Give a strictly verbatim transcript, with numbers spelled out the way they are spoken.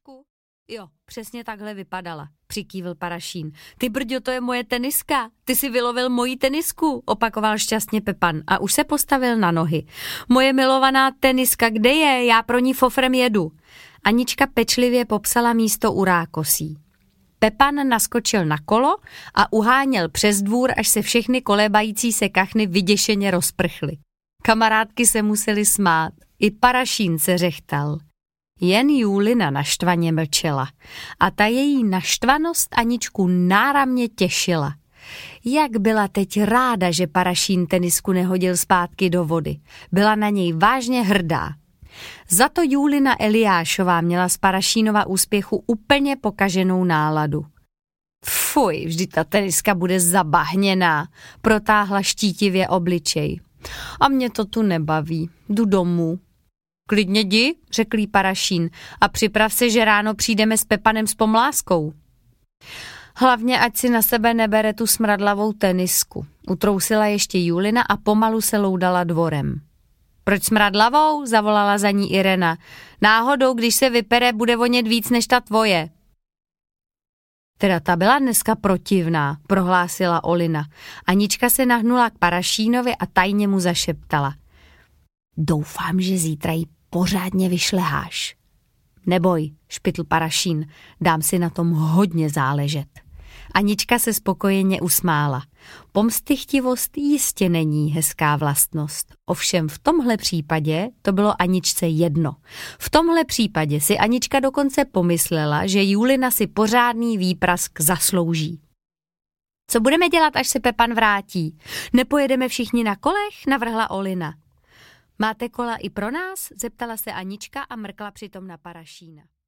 tenisku? Jo, přesně takhle vypadala, přikývil Parašín. Ty brďo, to je moje teniska, ty si vylovil moji tenisku, opakoval šťastně Pepan a už se postavil na nohy. Moje milovaná teniska, kde je, já pro ní fofrem jedu. Anička pečlivě popsala místo u rákosí. Pepan naskočil na kolo a uháněl přes dvůr, až se všechny kolébající se kachny vyděšeně rozprchly. Kamarádky se musely smát, i Parašín se řechtal. Jen Julina naštvaně mlčela a ta její naštvanost Aničku náramně těšila. Jak byla teď ráda, že Parašín tenisku nehodil zpátky do vody. Byla na něj vážně hrdá. Za to Julina Eliášová měla z Parašínova úspěchu úplně pokaženou náladu. Fuj, vždyť ta teniska bude zabahněná, protáhla štítivě obličej. A mě to tu nebaví, jdu domů. Klidně jdi, řekl jí Parašín, a připrav se, že ráno přijdeme s Pepanem s pomláskou. Hlavně, ať si na sebe nebere tu smradlavou tenisku. Utrousila ještě Julina a pomalu se loudala dvorem. Proč smradlavou? Zavolala za ní Irena. Náhodou, když se vypere, bude vonět víc než ta tvoje. Teda ta byla dneska protivná, prohlásila Olina. Anička se nahnula k Parašínovi a tajně mu zašeptala. Doufám, že zítra jí pořádně vyšleháš. Neboj, špitl Parašín, dám si na tom hodně záležet. Anička se spokojeně usmála. Pomstychtivost jistě není hezká vlastnost. Ovšem v tomhle případě to bylo Aničce jedno. V tomhle případě si Anička dokonce pomyslela, že Julina si pořádný výprask zaslouží. Co budeme dělat, až se Pepan vrátí? Nepojedeme všichni na kolech? Navrhla Olina. Máte kola i pro nás? Zeptala se Anička a mrkla přitom na Parašína.